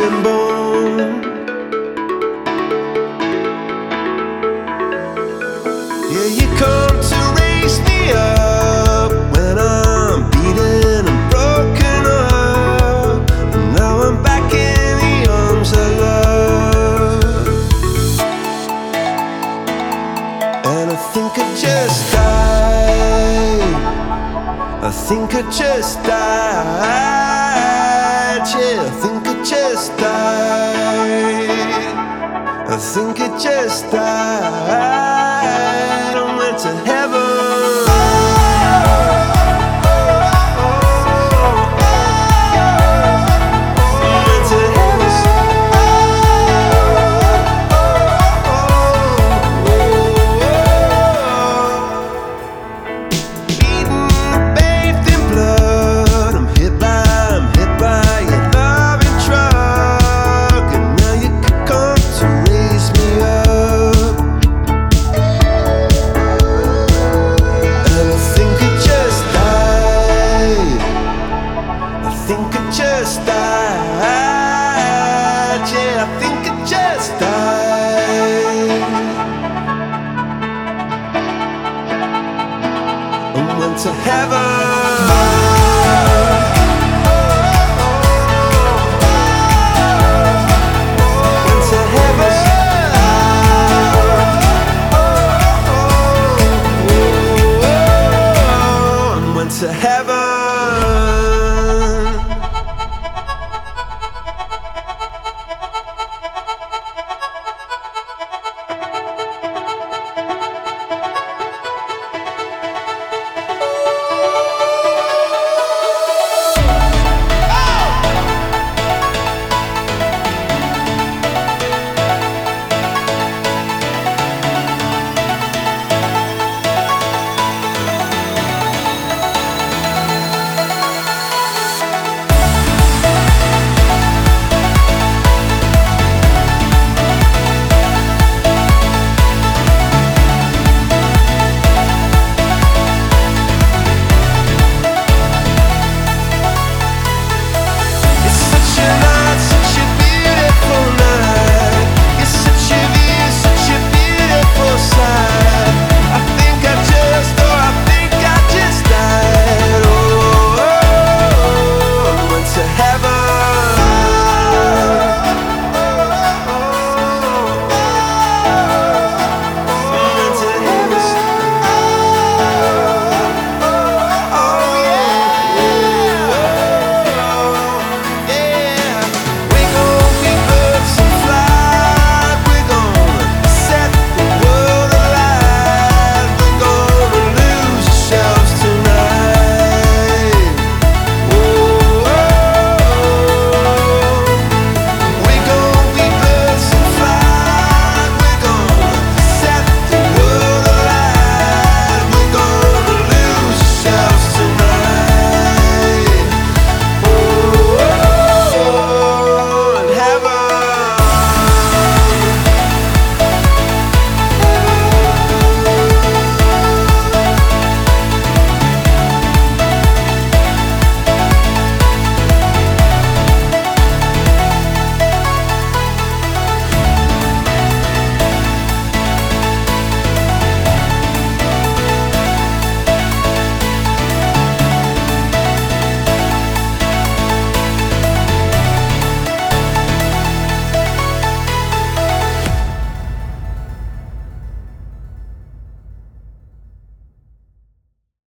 and bone. Yeah, you come to raise me up when I'm beaten and broken up, and now I'm back in the arms of love. And I think I just died. I think I just died. Yeah, I think I just died. I think I just died. I went to heaven. I think I just died. Yeah, I think I just died. I went to heaven.